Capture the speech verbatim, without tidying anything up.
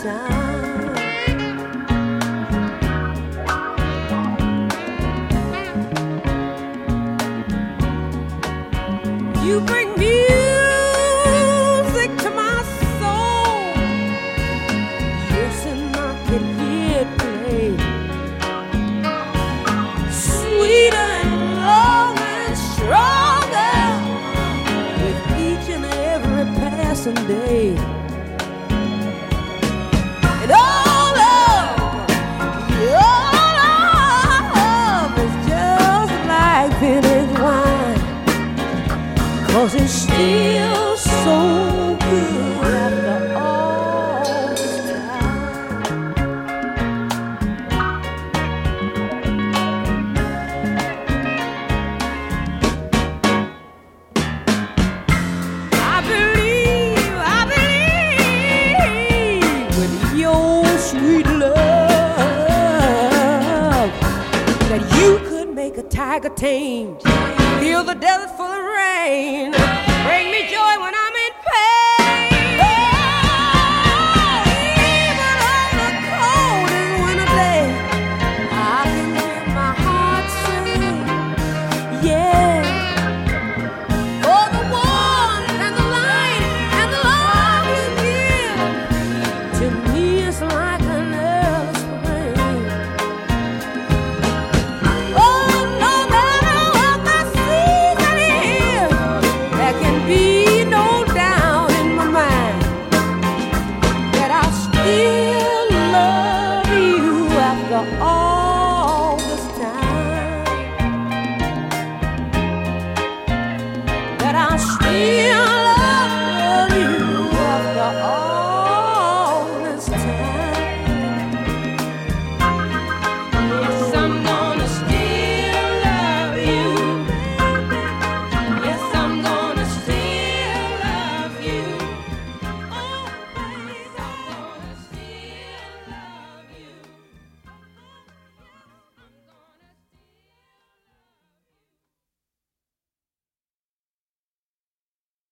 time. You bring music to my soul. Yes, and I can hear it play. Sweeter and longer and stronger with each and every passing day. And all of, all of is just like vintage wine, 'cause it's still so good after all this time. I believe, I believe with your sweet love that you could make a tiger tame, feel the desert full of rain, bring me joy when I